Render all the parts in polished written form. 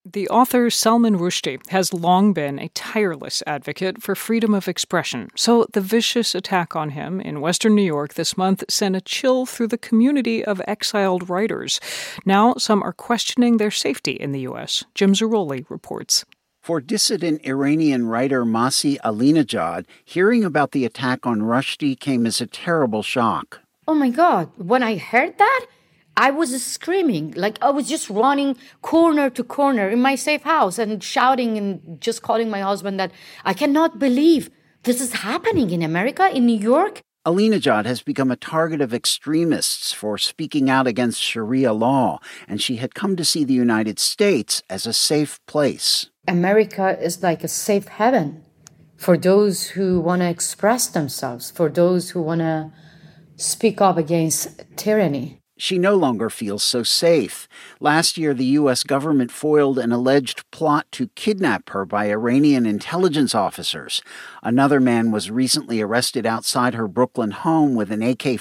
The author Salman Rushdie has long been a tireless advocate for freedom of expression, so the vicious attack on him in Western New York this month sent a chill through the community of exiled writers. Now some are questioning their safety in the U.S. Jim Zarroli reports. For dissident Iranian writer Masih Alinejad, hearing about the attack on Rushdie came as a terrible shock. Oh my God, when I heard that, I was screaming, like I was just running corner to corner in my safe house and shouting and just calling my husband that I cannot believe this is happening in America, in New York. Alinejad has become a target of extremists for speaking out against Sharia law, and she had come to see the United States as a safe place. America is like a safe haven for those who want to express themselves, for those who want to speak up against tyranny. She no longer feels so safe. Last year, the U.S. government foiled an alleged plot to kidnap her by Iranian intelligence officers. Another man was recently arrested outside her Brooklyn home with an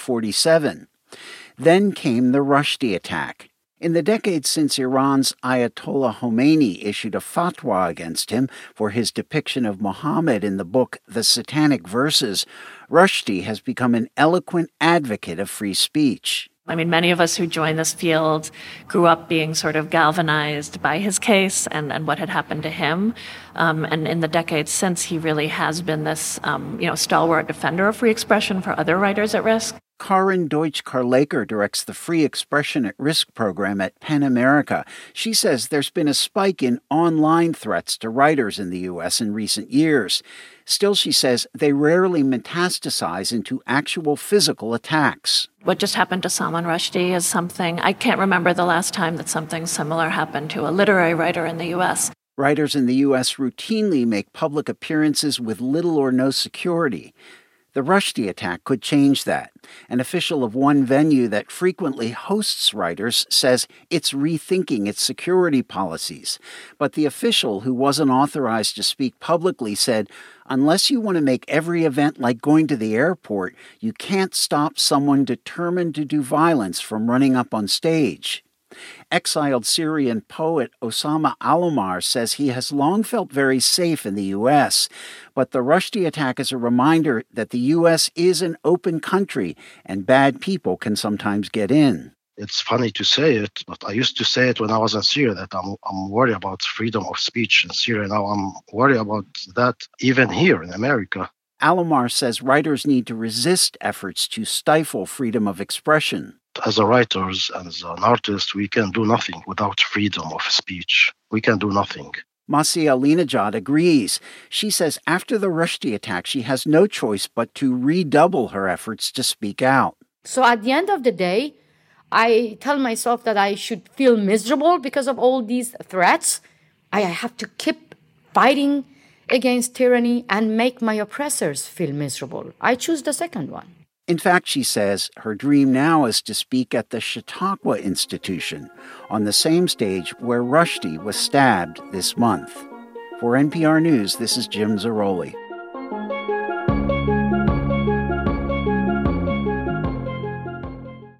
AK-47. Then came the Rushdie attack. In the decades since Iran's Ayatollah Khomeini issued a fatwa against him for his depiction of Muhammad in the book The Satanic Verses, Rushdie has become an eloquent advocate of free speech. I mean, many of us who joined this field grew up being sort of galvanized by his case and what had happened to him. And in the decades since, he really has been this, stalwart defender of free expression for other writers at risk. Karin Deutsch-Karlaker directs the Free Expression at Risk program at PEN America. She says there's been a spike in online threats to writers in the U.S. in recent years. Still, she says, they rarely metastasize into actual physical attacks. What just happened to Salman Rushdie is something, I can't remember the last time that something similar happened to a literary writer in the U.S. Writers in the U.S. routinely make public appearances with little or no security. The Rushdie attack could change that. An official of one venue that frequently hosts writers says it's rethinking its security policies. But the official, who wasn't authorized to speak publicly, said, unless you want to make every event like going to the airport, you can't stop someone determined to do violence from running up on stage. Exiled Syrian poet Osama Alomar says he has long felt very safe in the U.S., but the Rushdie attack is a reminder that the U.S. is an open country and bad people can sometimes get in. It's funny to say it, but I used to say it when I was in Syria that I'm worried about freedom of speech in Syria. Now I'm worried about that even here in America. Alomar says writers need to resist efforts to stifle freedom of expression. As a writers and as an artist, we can do nothing without freedom of speech. We can do nothing. Masih Alinejad agrees. She says after the Rushdie attack, she has no choice but to redouble her efforts to speak out. So at the end of the day, I tell myself that I should feel miserable because of all these threats. I have to keep fighting against tyranny and make my oppressors feel miserable. I choose the second one. In fact, she says, her dream now is to speak at the Chautauqua Institution, on the same stage where Rushdie was stabbed this month. For NPR News, this is Jim Zarroli.